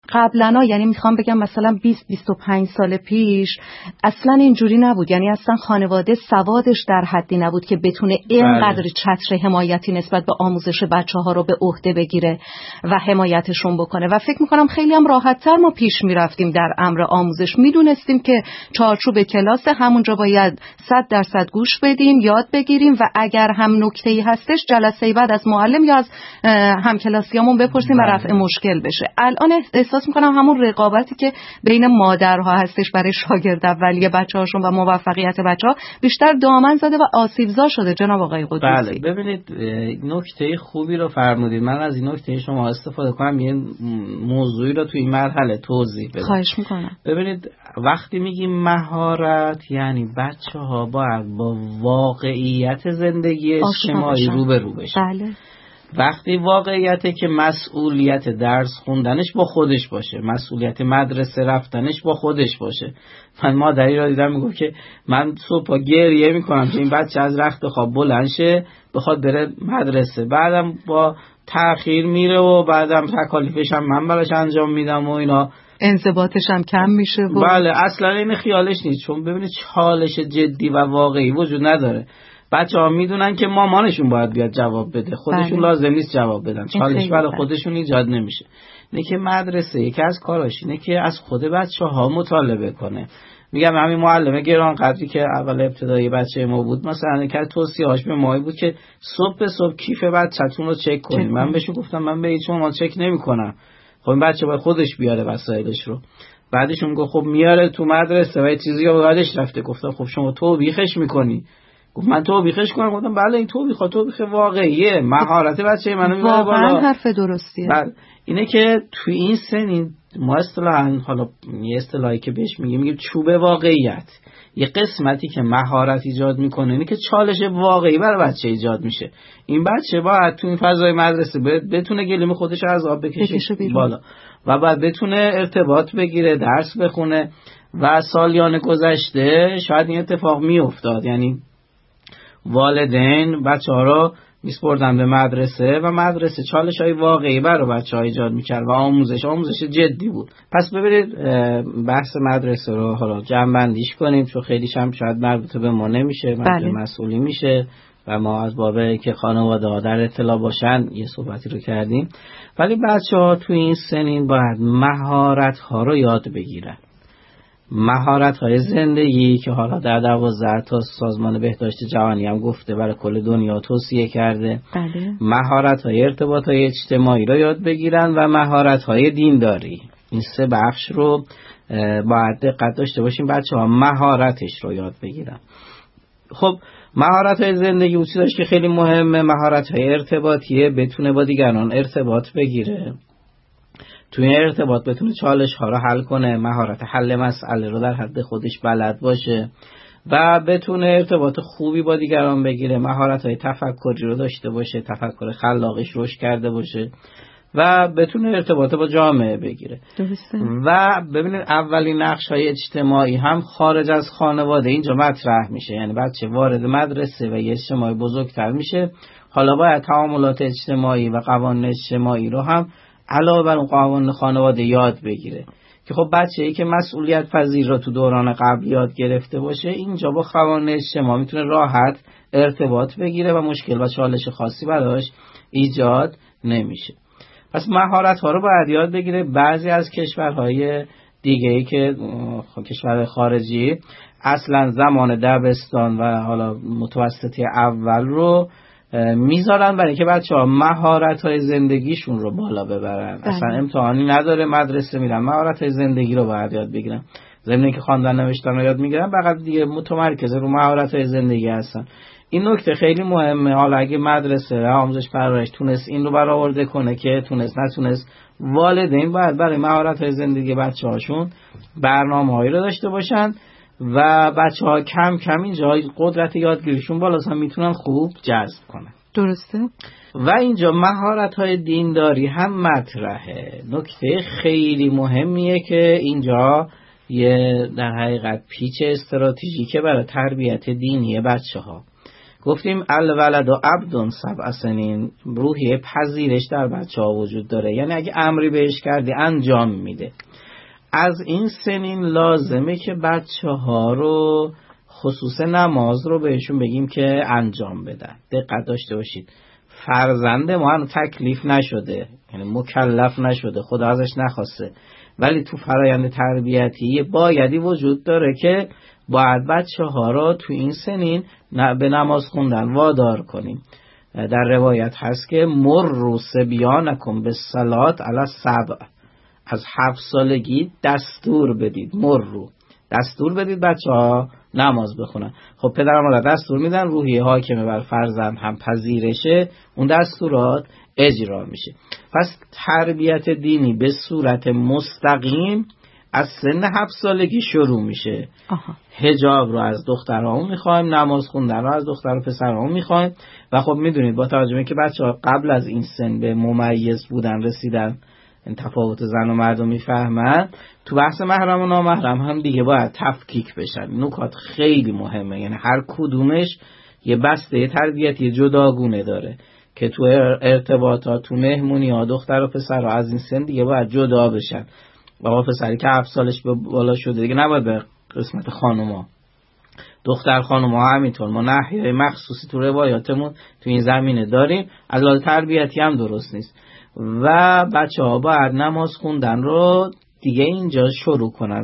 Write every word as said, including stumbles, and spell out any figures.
قبلا، یعنی میخوام بگم مثلا بیست بیست و پنج سال پیش اصلا اینجوری نبود، یعنی اصلا خانواده سوادش در حدی نبود که بتونه اینقدر چتر حمایتی نسبت به آموزش بچه ها رو به عهده بگیره و حمایتشون بکنه و فکر میکنم خیلی هم راحت‌تر ما پیش میرفتیم در امر آموزش. میدونستیم که چارچوب کلاس همونجا باید صد درصد گوش بدیم، یاد بگیریم و اگر هم نکته‌ای هستش جلسه بعد از معلم یا از همکلاسیامون بپرسیم و رفع مشکل بشه. الان احساس میکنم همون رقابتی که بین مادرها هستش برای شاگرد اولیه بچه‌هاشون و موفقیت بچه‌ها بیشتر دامن زده و آسیبزا شده. جناب آقای قدوسی، بله ببینید نکته خوبی رو فرمودید. من از این نکته شما استفاده کنم یه موضوعی رو توی این مرحله توضیح بدم. خواهش میکنم. ببینید وقتی میگیم مهارت یعنی بچه‌ها باید با واقعیت زندگی اجتماعی روبرو بشن. بله. وقتی واقعیته که مسئولیت درس خوندنش با خودش باشه، مسئولیت مدرسه رفتنش با خودش باشه. من مادری را دیدم میگفت که من صبح گریه میکنم که این بچه از رخت خواب بلند شه بخواد بره مدرسه، بعدم با تأخیر میره و بعدم تکالیفش هم من براش انجام میدم و اینا، انضباطش هم کم میشه و بله اصلا این خیالش نیست. چون ببینید چالش جدی و واقعی وجود نداره. بچه ها میدونن که مامانشون باید بیاد جواب بده، خودشون بله. لازم نیست جواب بدن، چالش برای خودشون ایجاد نمیشه. اینه که مدرسه یکی از کاراش اینه که از خود بچه ها مطالبه کنه. میگم همین معلمه گران قدری که اول ابتدایی بچه ما بود مثلا که توصیه‌اش به ما بود که صبح به صبح کیف بچه‌تون رو چک کنید. من بهش گفتم من به هیچ عنوان چک نمی‌کنم، خب این بچه باید خودش بیاره وسایلش رو. بعدش میگه خب میاره تو مدرسه و یه چیزی یادش رفته. گفتم خب شما تو بیخش می‌کنی. گفت من تو بیخش کنم. گفتم بله این تو بیخ تو بیخ واقعیه، مهارت بچه منو میبره بالا. واقعا حرف درستیه. بله اینه که تو این سن ما اصطلاحاً حالا یه اصطلاحی که بهش میگیم میگیم چوب واقعیت، یه قسمتی که مهارت ایجاد میکنه اینه که چالش واقعی برای بچه ایجاد میشه. این بچه باید تو این فضای مدرسه بتونه گلیم خودش از آب بکشه بالا و بعد بتونه ارتباط بگیره، درس بخونه. و سالیان گذشته شاید این اتفاق میافتاد، یعنی والدین بچه ها رو میسپردن به مدرسه و مدرسه چالش های واقعی برای بچه ها ایجاد میکرد و آموزش آموزش جدی بود. پس ببینید بحث مدرسه رو حالا جمع بندیش کنیم چون خیلی هم شاید مربوط به ما نمیشه، مربوط به مسئولی میشه و ما از بابه که خانواده ها در اطلاع باشن یه صحبتی رو کردیم. ولی بچه ها توی این سنین باید مهارت ها رو یاد بگیرن، مهارت های زندگی که حالا در دوازده تا سازمان بهداشت جهانی هم گفته برای کل دنیا توصیه کرده. بله. مهارت های ارتباط های اجتماعی رو یاد بگیرن و مهارت های دینداری. این سه بخش رو باید دقت داشته باشیم بچه ها مهارتش رو یاد بگیرن. خب مهارت های زندگی اون چیزاش که خیلی مهمه، مهارت های ارتباطیه، بتونه با دیگران ارتباط بگیره، توی ارتباط بتونه چالش ها رو حل کنه، مهارت حل مسئله رو در حد خودش بلد باشه و بتونه ارتباط خوبی با دیگران بگیره، مهارت های تفکری رو داشته باشه، تفکر خلاقش رشد کرده باشه و بتونه ارتباط با جامعه بگیره. درسته. و ببینید اولین نقش های اجتماعی هم خارج از خانواده اینجا مطرح میشه، یعنی بچه وارد مدرسه و یه اجتماعی بزرگتر میشه، حالا باید تعاملات اجتماعی و قوانین اجتماعی رو هم علاوه بر اون قوانین خانواده یاد بگیره که خب بچه‌ای که مسئولیت پذیر رو تو دوران قبل یاد گرفته باشه اینجا با قوانین اجتماعی میتونه راحت ارتباط بگیره و مشکل و چالش خاصی براش ایجاد نمیشه. پس مهارت ها رو باید یاد بگیره. بعضی از کشورهای دیگه‌ای که کشور خارجی اصلا زمان دبستان و حالا متوسطی اول رو میذارن برای که بچه‌ها مهارت‌های زندگیشون رو بالا ببرن. بله. اصلا امتحانی نداره، مدرسه میرن مهارت‌های زندگی رو باید یاد بگیرن. ضمن که خواندن نوشتن رو یاد میگیرن، فقط دیگه متمرکز رو مهارت‌های زندگی هستن. این نکته خیلی مهمه. حالا اگه مدرسه و آموزش پرورش تونست این رو برآورده کنه که تونست نتونست، والدین باید برای مهارت‌های زندگی بچه‌هاشون برنامه‌هایی رو داشته باشن و بچه‌ها کم کم اینجا قدرت یادگیریشون بالاست هم میتونن خوب جذب کنن. درسته. و اینجا مهارت‌های دینداری هم مطرحه. نکته خیلی مهمیه که اینجا یه در حقیقت پیچ استراتژیکه برای تربیت دینی بچه‌ها. گفتیم الولد و عبد سبع سنین، روحیه پذیرش در بچه ها وجود داره، یعنی اگه امری بهش کردی انجام میده. از این سنین لازمه که بچه ها رو خصوص نماز رو بهشون بگیم که انجام بدن. دقت داشته باشید، فرزند ما هنوز تکلیف نشده، یعنی مکلف نشده، خدا ازش نخواسته، ولی تو فرایند تربیتی بایدی وجود داره که باید بچه ها رو تو این سنین به نماز خوندن وادار کنیم. در روایت هست که مروا صبیانکم بالصلات علی السبع، از هفت سالگی دستور بدید، مروا دستور بدید بچه ها نماز بخونن. خب پدر و مادر دستور میدن، روحیه حاکمه بر فرزند هم پذیرشه، اون دستورات اجرا میشه. پس تربیت دینی به صورت مستقیم از سن هفت سالگی شروع میشه. آها. حجاب رو از دخترها میخوایم، نماز خوندن رو از دختر و پسرها میخوایم. و خب میدونید با توجه به که بچه‌ها قبل از این سن به ممیز بودن رسیدن، این تفاوت زن و مرد رو میفهمن، تو بحث محرم و نامحرم هم دیگه باید تفکیک بشن. نکات خیلی مهمه، یعنی هر کدومش یه بسته تربیتی جداگونه داره که تو ارتباطات، تو مهمونی ها دختر و پسر ها از این سن دیگه باید جدا بشن. بابا پسری که هفت سالش به بالا شده دیگه نباید به قسمت خانوما. دختر خانوما همینطور. ما نحیه مخصوصی تو روایاتمون تو این زمینه داریم، از لحاظ تربیتی هم درست نیست. و بچه ها باید نماز خوندن رو دیگه اینجا شروع کنن.